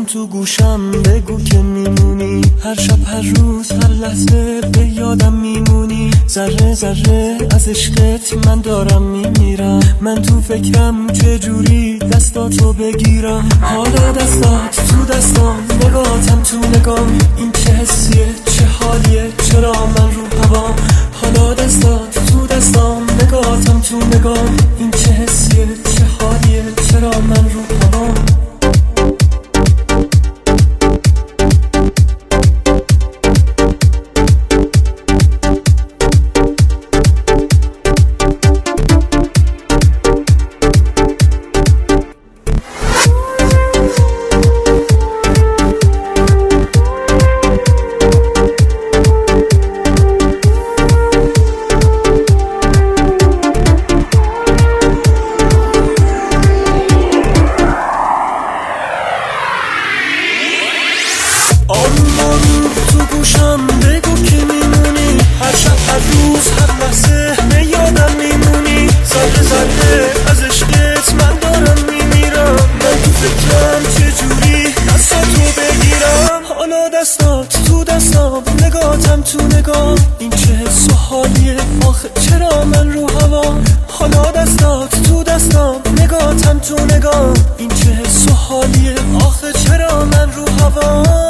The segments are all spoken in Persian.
تو گوشم بگو که میمونی، هر شب هر روز هر لحظه به یادم میمونی. ذره ذره از عشقت من دارم میمیرم، من تو فکرم چجوری دستاتو بگیرم. حالا دستات تو دستام، نگاهتم تو نگام، این چه حسیه چه حالیه، چرا من رو هوام. حالا دستات تو دستام، نگاهتم تو نگام، این چه حسیه چه حالیه، چرا من رو هوام. آروم تو گوشم بگو که میمونی، هر شب هر روز هر لحظه به یادم میمونی. ذره ذره از عشقت من دارم میمیرم، من تو فکرم چجوری دستاتو بگیرم. حالا دستات تو دستام، نگاهتم تو نگاه، این چه حس و حالیه آخه چرا من رو هوام. حالا دستات تو دستام، نگاهتم تو نگاه، این چه حس و حالیه آخه چرا من رو هوام.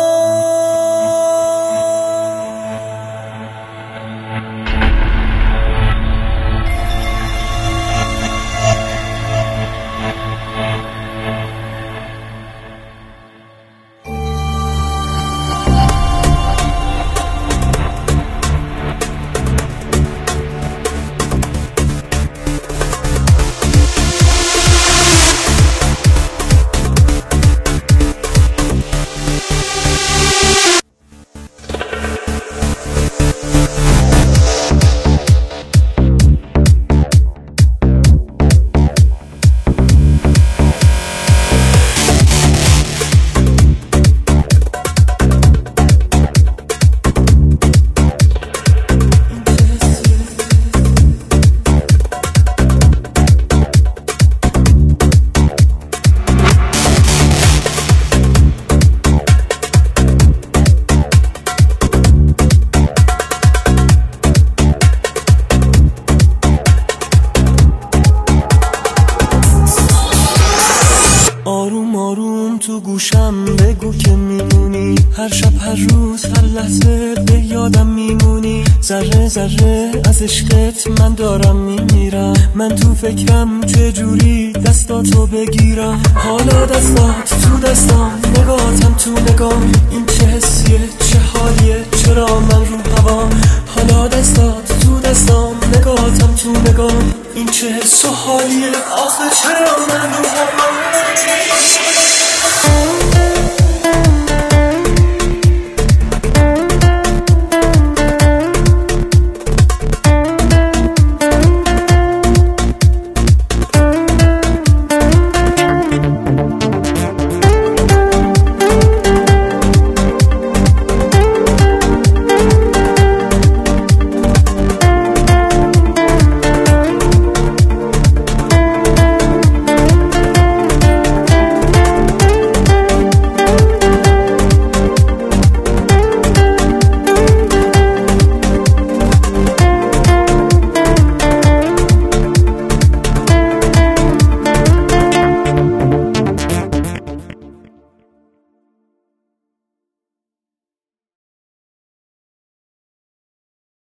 آروم آروم تو گوشم بگو که میمونی، هر شب هر روز هر لحظه به یادم میمونی. ذره ذره از عشقت من دارم میمیرم، من تو فکرم چجوری دستاتو بگیرم. حالا دستات تو دستام، نگاهتم تو نگام، این چه حسیه چه حالیه، چرا من رو هوام. حالا دستات تو دستام، نگاهتم تو نگام، این چه حس و حالیه آخه چرا من رو